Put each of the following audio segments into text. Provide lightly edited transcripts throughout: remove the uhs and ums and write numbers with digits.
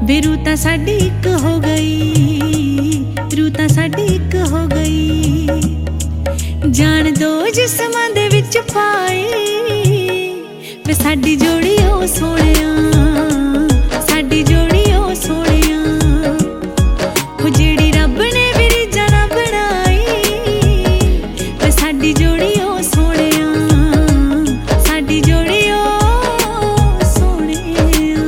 वे रूता साडी इक हो गई, रूता साडी इक हो गई। जान दो जिस्मां दे विच पाई, वे साडी जोड़ी ओ सोहणिया, साडी जोड़ी ओ सोहणिया। हो जेड़ी रब ने भी रीझां ना बनाई, वे साडी जोड़ी ओ सोहणिया, साडी जोड़ी ओ सोहणिया।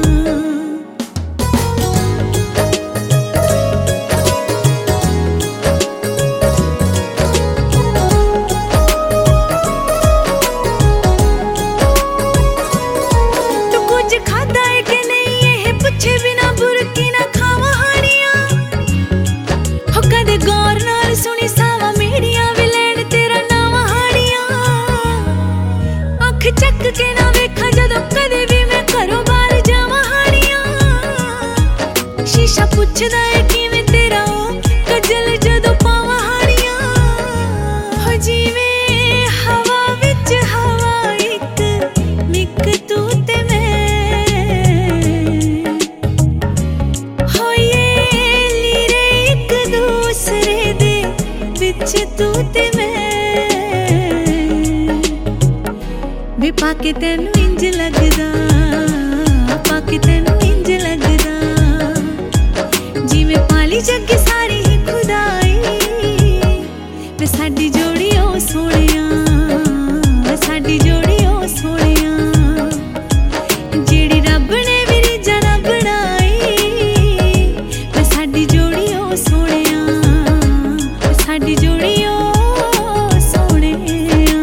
तू कुछ खादा है कि नहीं ये पुछे बिना बुरकी ना खावा हानियां। हो कदे गौर नाल सुनी सावा मेरियां वी लैण तेरा नावा हानियां। अख चक के ना वेखा जदों कदे भी मैं घरों बाहर जावां हानियां। शीशा पुछदा है किवें तेरा ओ कजल जदों पावां हानियां। हो जिवें हवा विच हवा इक निक तू ते तू ते मैं। वे पाके तैनू इंज लगदा, पाके तैनू इंज लगदा जिवें पाली जग सारी ही खुदाई। वे साडी जोड़ी ओ सोहणिया, साडी जोड़ी ओ सोहणिया। जेड़ी रब ने भी रीझां ना बनाई, वे साडी जोड़ी ओ सोहणिया, साडी जोड़ी ओ सोहणिया।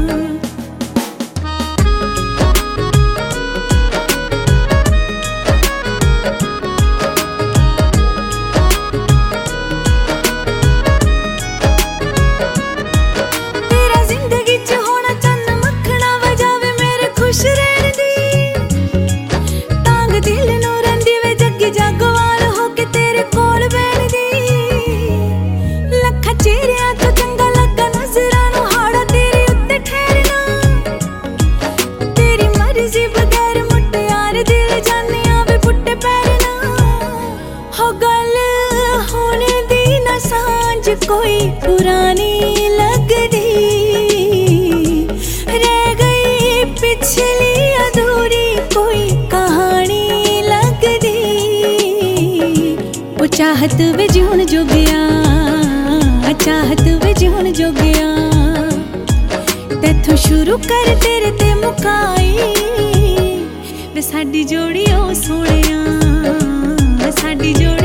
तेरा जिंदगी च होना चन्न मक्खना वजावे मेरे खुश रहण दी। तांग दिल नू रंदी वे जग्गी जागवार हो के तेरे कोल बैण दी। लखा चेहरियां तो चंगा लगा नजरां नू हाड़ा तेरे उत्ते ठहरना। तेरी मर्जी बगैर मुटियार दिल जानिया वे पुट्टे पैरना। हो गल होने दी ना सांझ कोई पुरानी लगदी, रह गई पिछली अधूरी कोई कहानी लगदी। ओ चाहत वे जीवन जो गया, चाहत वे जीवन जो गया। तैथों शुरू कर तेरे ते मुकाई। वे साडी जोड़ी ओ सोहणिया, साडी जोड़ी